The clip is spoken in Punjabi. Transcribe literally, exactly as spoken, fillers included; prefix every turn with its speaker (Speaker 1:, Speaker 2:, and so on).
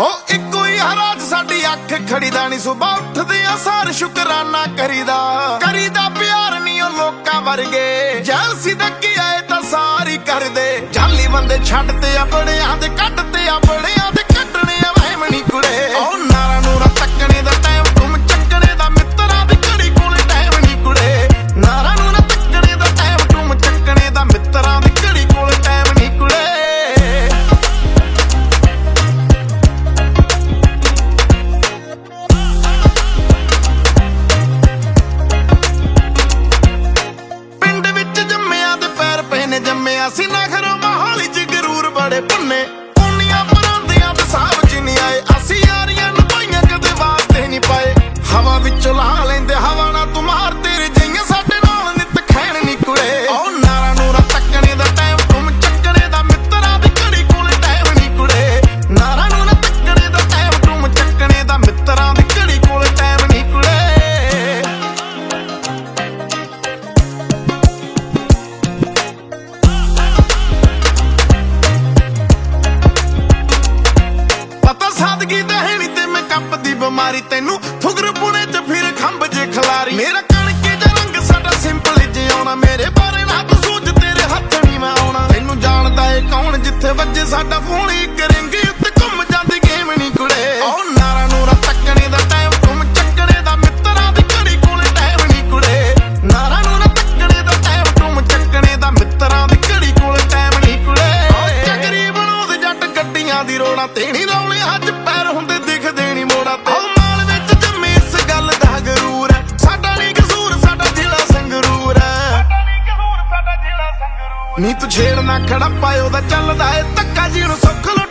Speaker 1: ਹੋ ਇੱਕੋ ਹੀ ਹਰਾਜ ਸਾਡੀ ਅੱਖ ਖੜੀਦਾ ਨੀ ਸੁਬਾ ਉੱਠਦੇ ਆ ਸਾਰ ਸ਼ੁਕਰਾਨਾ ਕਰੀਦਾ ਕਰੀਦਾ ਪਿਆਰ ਨੀ ਉਹ ਲੋਕਾਂ ਵਰਗੇ ਜੈਲਸੀ ਦਾ ਕੀ ਆਏ ਤਾਂ ਸਾਰੀ ਕਰਦੇ ਜਾਲੀ ਬੰਦੇ ਛੱਡ ਤੇ ਆ ਬੜਿਆਂ ਦੇ ਕੱਢ ਤੇ ਆ ਬੜਿਆਂ ਦੇ ਕੱਢਣੇ ਆ ਵਹਿਮ ਨੀ ਕੁੜੇ ਉਹ ਨਾਰਾ ਨੂਰਾ ਤੱਕਣੇ ਦਾ ਟਾਈਮ ਤੁਮ ਚੱਕਣੇ ਦਾ ਮਿੱਤਰਾਂ ਦੀ ਘੜੀ ਕੋਲੇ ਟਾਈਮ ਨੀ ਕੁੜੇ ਨਾਰਾ ਨੂਰਾ ਤੱਕਣੇ ਦਾ ਟਾਈਮ ਤੁਮ ਚੱਕਣੇ ਦਾ ਮਿੱਤਰਾਂ ਦੀ ਘੜੀ ਕੋਲੇ ਟਾਈਮ ਨੀ ਕੁੜੇ ਜੰਮਿਆ ਸੀ ਨਖਰੋਂ ਮਹਾਲੀ ਚ ਗਰੂਰ ਬੜੇ ਭੁੰਨੇ ਉਨੀਆਂ ਪਰਾਂਦੀਆਂ ਤੇ ਸਾਹਬ ਚ ਨਹੀਂ ਆਏ ਅਸੀਂ ਯਾਰੀਆਂ ਨਿਭਾਈਆਂ ਕਦੇ ਵਾਸਤੇ ਨਹੀਂ ਪਾਏ ਹਵਾ ਵਿੱਚੋਂ ਲਾ ਲੈਂਦੇ ਹਵਾ ਨਾ ਤੂੰ ਮਾਰ ਤੇਰੇ ਜਿਹੀਆਂ ਸਾਡੇ ਨਾਲ ਨਿੱਤ ਖੈਣ ਨੀ ਕੁੜੇ ਉਹ ਨਾਰਾ ਨੂਰਾ ਤੱਕਣੇ ਦਾ ਟਾਈਮ ਤੁਮ ਚੱਕਣੇ ਦਾ ਮਿੱਤਰਾਂ ਦੀ ਘੜੀ ਕੋਲੇ ਟਾਈਮ ਨੀ ਕੁੜੇ ਨਾਰਾ ਨੂਰਾ ਤੱਕਣੇ ਦਾ ਟਾਈਮ ਤੁਮ ਚੱਕਣੇ ਦਾ ਮਿੱਤਰਾਂ ਦੀ ਘੜੀ ਕੋਲੇ ਟਾਈਮ ਨੀ ਕੁੜੇ ਸਾਦਗੀ ਦਹਿਣੀ ਤੇ ਮੈਂ ਕੱਪ ਦੀ ਬਿਮਾਰੀ ਤੈਨੂੰ ਫੁਗਰ ਪੁਣੇ ਚ ਫਿਰ ਖੰਭ ਜੇ ਖਲਾਰੀ ਮੇਰਾ ਕਣਕੇ ਦਾ ਰੰਗ ਸਾਡਾ ਸਿੰਪਲ ਜਿਉਣਾ ਮੇਰੇ ਬਾਰੇ ਨਾ ਤੂੰ ਸੋਚ ਤੇਰੇ ਹੱਥ ਨਹੀਂ ਮੈਂ ਆਉਣਾ ਤੈਨੂੰ ਜਾਣਦਾ ਏ ਕੌਣ ਜਿੱਥੇ ਵੱਜੇ ਸਾਡਾ ਫੋਨ ਇੱਕ ਰਿੰਗ ਉੱਤੇ ਘੁੰਮ ਜਾਂਦੀ ਗੇਮ ਨੀ ਕੁੜੇ ਉਹ ਨਾਰਾ ਨੂਰਾ ਤੱਕਣੇ ਦਾ ਟਾਈਮ ਤੁਮ ਚੱਕਣੇ ਦਾ ਮਿੱਤਰਾਂ ਦੀ ਘੜੀ ਕੋਲੇ ਟਾਈਮ ਨੀ ਕੁੜੇ ਨਾਰਾ ਨੂਰਾ ਤੱਕਣੇ ਦਾ ਟਾਈਮ ਤੁਮ ਚੱਕਣੇ ਦਾ ਮਿੱਤਰਾਂ ਦੀ ਘੜੀ ਕੋਲੇ ਟਾਈਮ ਨੀ ਕੁੜੇ ਉਹ ਚੱਕਰੀ ਬਣਾਉਂਦੇ ਜੱਟ ਗੱਡੀਆਂ ਦੀ ਰੋੜਾਂ ਤੇ ਨੀ ਰੌਲੇ ਹੱਜ ਪੈਰ ਹੁੰਦੇ ਦਿਖਦੇ ਨੀ ਮੋੜਾ ਤੇ ਉਹ ਮਾਲ ਵਿੱਚ ਜੰਮੇ ਇਸ ਗੱਲ ਦਾ ਗਰੂਰ ਹੈ ਸਾਡਾ ਨੀ ਕਸੂਰ ਸਾਡਾ ਜ਼ਿਲ੍ਹਾ ਸੰਗਰੂਰ ਹੈ ਨੀ ਤੂੰ ਛੇੜ ਨਾ ਖੜਾ ਪਾਇਓ ਦਾ ਚੱਲਦਾ ਏ ਧੱਕਾ ਜੀ ਨੂੰ ਸੁੱਖ ਲੁੱਟ